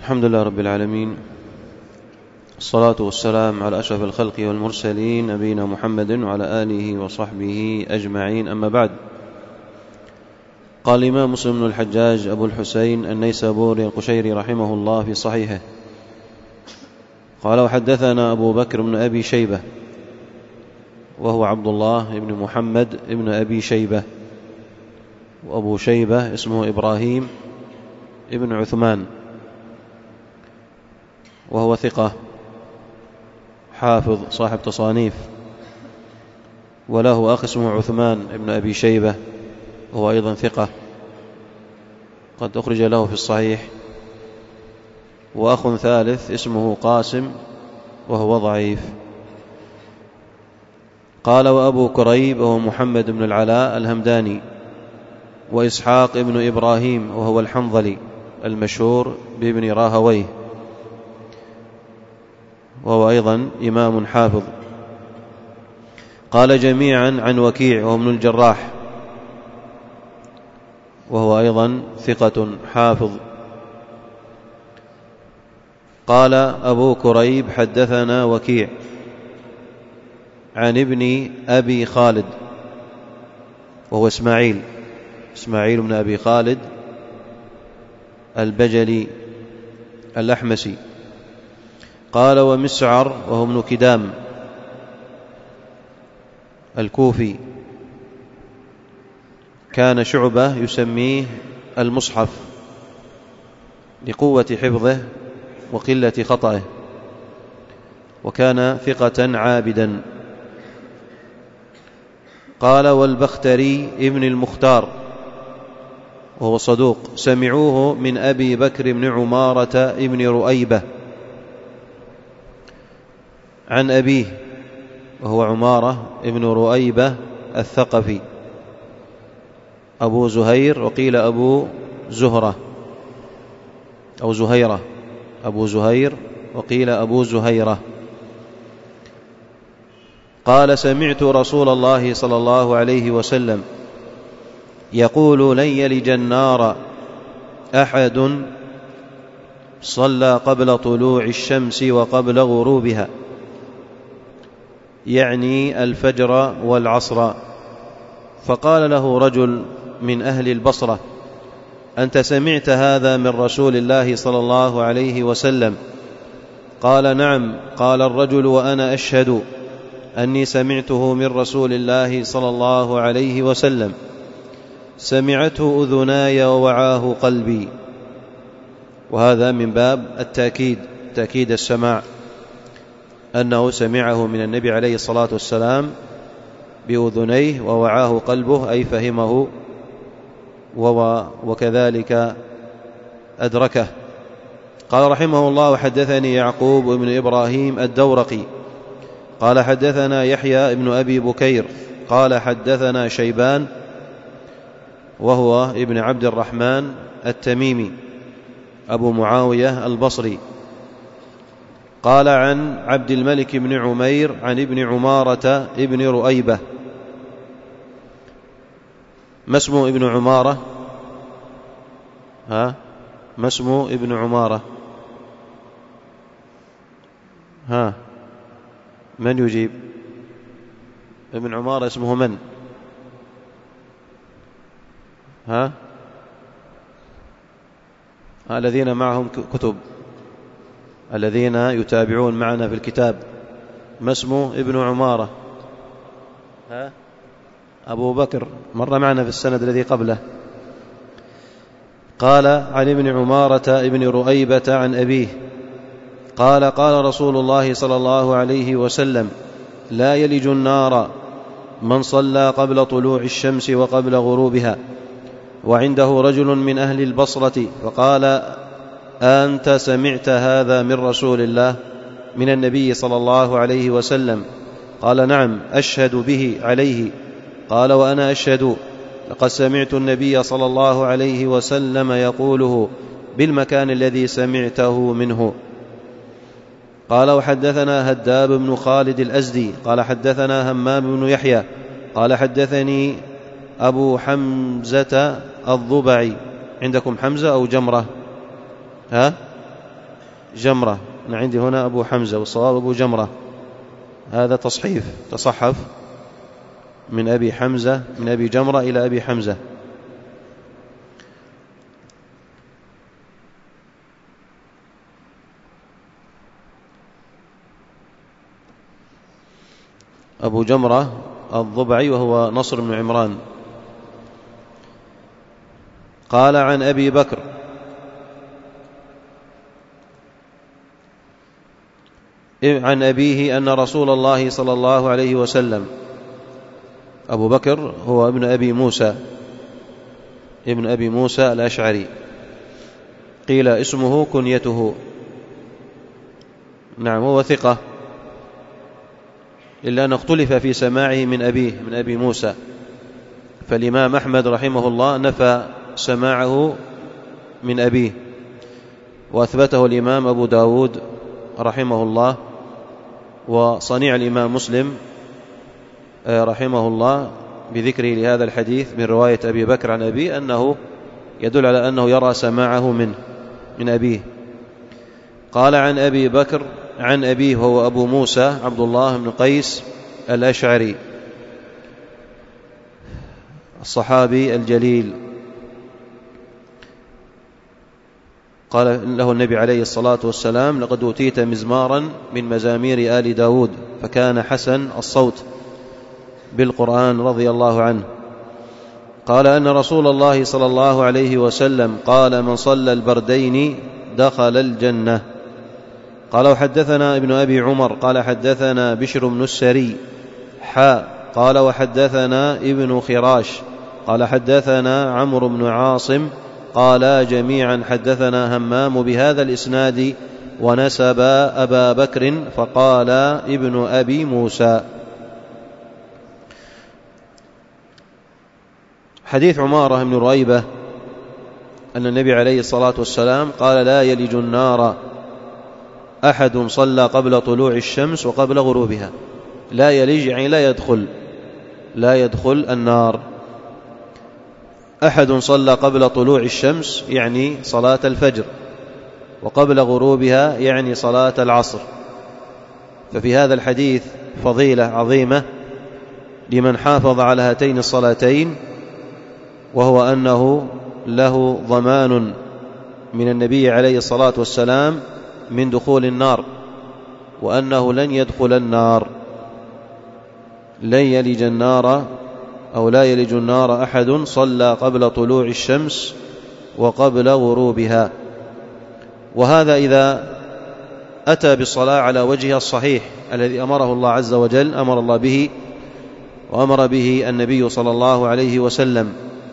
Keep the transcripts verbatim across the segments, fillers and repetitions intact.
الحمد لله رب العالمين، الصلاة والسلام على أشرف الخلق والمرسلين نبينا محمد وعلى آله وصحبه أجمعين، أما بعد. قال الإمام مسلم بن الحجاج أبو الحسين النيسابوري القشيري رحمه الله في صحيحه، قال: وحدثنا أبو بكر بن أبي شيبة، وهو عبد الله بن محمد بن أبي شيبة، وأبو شيبة اسمه إبراهيم ابن عثمان، وهو ثقة حافظ صاحب تصانيف، وله أخ اسمه عثمان ابن أبي شيبة، وهو أيضا ثقة قد أخرج له في الصحيح، وأخ ثالث اسمه قاسم وهو ضعيف. قال: وأبو كريب وهو محمد بن العلاء الهمداني، وإسحاق ابن إبراهيم وهو الحنظلي المشهور بابن راهويه، وهو أيضا إمام حافظ. قال: جميعا عن وكيع وهو ابن الجراح، وهو أيضا ثقة حافظ. قال أبو كريب: حدثنا وكيع عن ابن أبي خالد، وهو إسماعيل إسماعيل بن أبي خالد البجلي الأحمسي. قال: ومسعر وهو ابن كدام الكوفي، كان شعبة يسميه المصحف لقوة حفظه وقلة خطأه، وكان ثقة عابدا. قال: والبختري ابن المختار، وهو صدوق، سمعوه من أبي بكر بن عمارة ابن رؤيبة عن أبيه، وهو عمارة ابن رؤيبة الثقفي أبو زهير، وقيل أبو زهرة أو زهيرة أبو زهير، وقيل أبو زهيرة. قال: سمعت رسول الله صلى الله عليه وسلم يقول: لن يلج النار أحد صلى قبل طلوع الشمس وقبل غروبها، يعني الفجر والعصر. فقال له رجل من أهل البصرة: أنت سمعت هذا من رسول الله صلى الله عليه وسلم؟ قال: نعم. قال الرجل: وأنا أشهد أني سمعته من رسول الله صلى الله عليه وسلم، سمعته أذناي ووعاه قلبي. وهذا من باب التأكيد، تأكيد السماع، أنه سمعه من النبي عليه الصلاة والسلام بأذنيه ووعاه قلبه، أي فهمه وكذلك أدركه. قال رحمه الله: وحدثني يعقوب بن إبراهيم الدورقي قال: حدثنا يحيى بن أبي بكير قال: حدثنا شيبان وهو ابن عبد الرحمن التميمي أبو معاوية البصري، قال: عن عبد الملك بن عمير عن ابن عمارة ابن رؤيبة. ما اسمه ابن عمارة؟ ها ما اسمه ابن عمارة؟ ها من يجيب؟ ابن عمارة اسمه من؟ ها الذين معهم كتب، الذين يتابعون معنا في الكتاب، ما اسمه ابن عمارة؟ ها أبو بكر، مر معنا في السند الذي قبله. قال: عن ابن عمارة ابن رؤيبة عن أبيه قال: قال رسول الله صلى الله عليه وسلم: لا يلج النار من صلى قبل طلوع الشمس وقبل غروبها. وعنده رجل من أهل البصرة فقال: أنت سمعت هذا من رسول الله من النبي صلى الله عليه وسلم؟ قال: نعم، أشهد به عليه. قال: وأنا أشهد، لقد سمعت النبي صلى الله عليه وسلم يقوله بالمكان الذي سمعته منه. قال: وحدثنا هداب بن خالد الأزدي قال: حدثنا همام بن يحيى قال: حدثني أبو حمزة الضبعي. عندكم حمزة أو جمرة؟ ها جمرة. أنا عندي هنا أبو حمزة والصواب أبو جمرة، هذا تصحيف تصحف من أبي حمزة من أبي جمرة إلى أبي حمزة. أبو جمرة الضبعي وهو نصر بن عمران. قال عن أبي بكر عن أبيه أن رسول الله صلى الله عليه وسلم، أبو بكر هو ابن أبي موسى ابن أبي موسى الأشعري، قيل اسمه كنيته، نعم هو ثقة، إلا أن اختلف في سماعه من أبيه من أبي موسى، فالإمام أحمد رحمه الله نفى سماعه من أبيه، وأثبته الإمام أبو داود رحمه الله، وصنيع الإمام مسلم رحمه الله بذكره لهذا الحديث من رواية أبي بكر عن أبيه أنه يدل على أنه يرى سماعه من من أبيه. قال عن أبي بكر عن أبيه وهو أبو موسى عبد الله بن قيس الأشعري الصحابي الجليل، قال له النبي عليه الصلاة والسلام: لقد أوتيت مزمارا من مزامير آل داود، فكان حسن الصوت بالقرآن رضي الله عنه. قال أن رسول الله صلى الله عليه وسلم قال: من صلى البردين دخل الجنة. قال: وحدثنا ابن أبي عمر قال حدثنا بشر بن السري حاء قال وحدثنا ابن خراش قال حدثنا عمرو بن عاصم قالا جميعا حدثنا همام بهذا الإسناد ونسب أبا بكر فقال ابن أبي موسى. حديث عمارة بن رؤيبة أن النبي عليه الصلاة والسلام قال: لا يلج النار أحد صلى قبل طلوع الشمس وقبل غروبها. لا يلج يعني لا يدخل لا يدخل النار. أحد صلى قبل طلوع الشمس يعني صلاة الفجر، وقبل غروبها يعني صلاة العصر. ففي هذا الحديث فضيلة عظيمة لمن حافظ على هاتين الصلاتين، وهو أنه له ضمان من النبي عليه الصلاة والسلام من دخول النار، وأنه لن يدخل النار، لن يلج النار أو لا يلج النار أحد صلى قبل طلوع الشمس وقبل غروبها. وهذا إذا أتى بالصلاة على وجهها الصحيح الذي أمره الله عز وجل أمر الله به وأمر به النبي صلى الله عليه وسلم.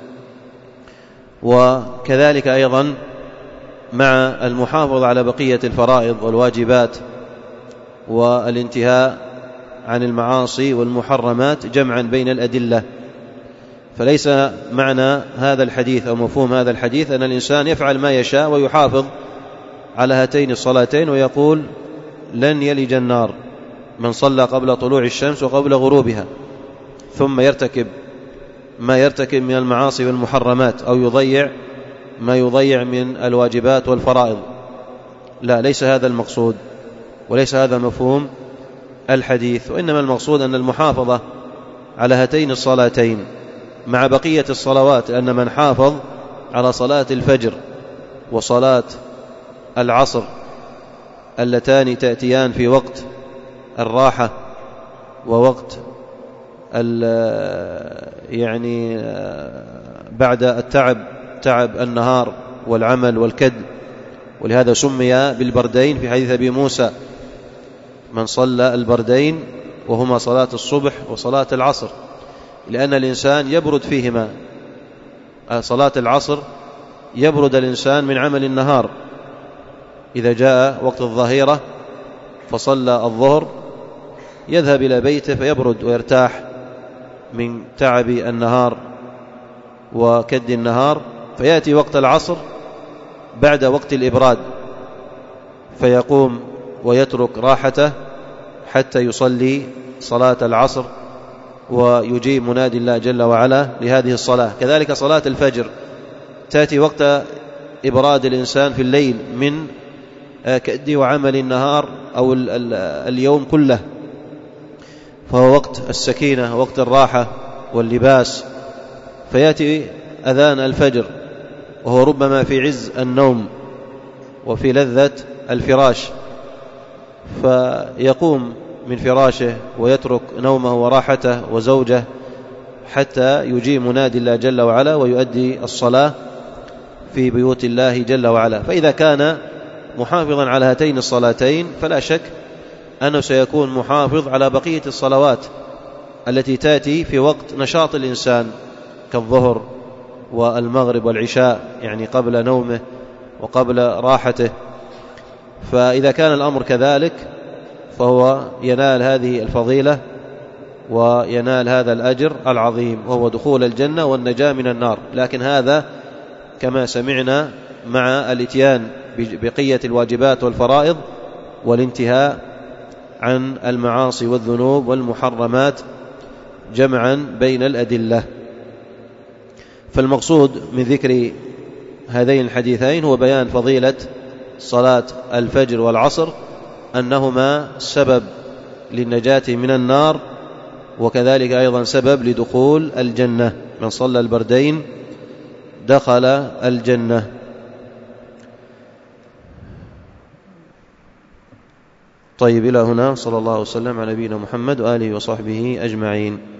وكذلك أيضا مع المحافظة على بقية الفرائض والواجبات والانتهاء عن المعاصي والمحرمات جمعا بين الأدلة. فليس معنى هذا الحديث أو مفهوم هذا الحديث أن الإنسان يفعل ما يشاء ويحافظ على هاتين الصلاتين ويقول لن يلج النار من صلى قبل طلوع الشمس وقبل غروبها، ثم يرتكب ما يرتكب من المعاصي والمحرمات أو يضيع ما يضيع من الواجبات والفرائض. لا، ليس هذا المقصود وليس هذا مفهوم الحديث، وإنما المقصود أن المحافظة على هاتين الصلاتين مع بقية الصلوات، لأن من حافظ على صلاة الفجر وصلاة العصر اللتان تأتيان في وقت الراحة ووقت يعني بعد التعب تعب النهار والعمل والكد، ولهذا سمي بالبردين في حديث أبي موسى: من صلى البردين وهما صلاة الصبح وصلاة العصر، لأن الإنسان يبرد فيهما. صلاة العصر يبرد الإنسان من عمل النهار، إذا جاء وقت الظهيرة فصلى الظهر يذهب إلى بيته فيبرد ويرتاح من تعب النهار وكد النهار، فيأتي وقت العصر بعد وقت الإبراد فيقوم ويترك راحته حتى يصلي صلاة العصر ويجيب منادي الله جل وعلا لهذه الصلاة. كذلك صلاة الفجر تأتي وقت إبراد الإنسان في الليل من كأدي وعمل النهار أو اليوم كله، فهو وقت السكينة، وقت الراحة واللباس. فيأتي أذان الفجر وهو ربما في عز النوم وفي لذة الفراش، فيقوم من فراشه ويترك نومه وراحته وزوجه حتى يجيب منادي الله جل وعلا ويؤدي الصلاة في بيوت الله جل وعلا. فإذا كان محافظا على هاتين الصلاتين فلا شك أنه سيكون محافظ على بقية الصلوات التي تأتي في وقت نشاط الإنسان كالظهر والمغرب والعشاء، يعني قبل نومه وقبل راحته. فإذا كان الأمر كذلك فهو ينال هذه الفضيلة وينال هذا الأجر العظيم، وهو دخول الجنة والنجاة من النار. لكن هذا كما سمعنا مع الاتيان بقية الواجبات والفرائض والانتهاء عن المعاصي والذنوب والمحرمات جمعا بين الأدلة. فالمقصود من ذكر هذين الحديثين هو بيان فضيلة صلاة الفجر والعصر، أنهما سبب للنجاة من النار، وكذلك أيضا سبب لدخول الجنة. من صلى البردين دخل الجنة. طيب، إلى هنا. صلى الله وسلم على نبينا محمد وآله وصحبه أجمعين.